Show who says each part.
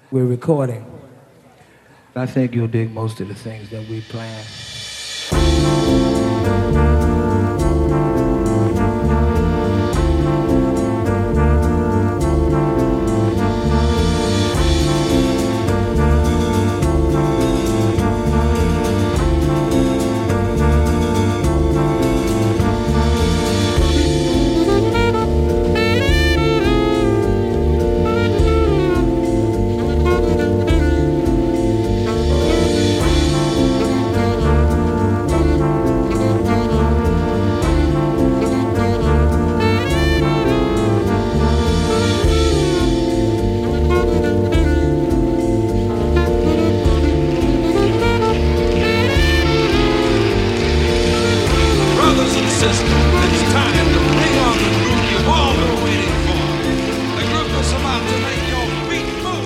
Speaker 1: we're recording. I think you'll dig most of the things that we planned.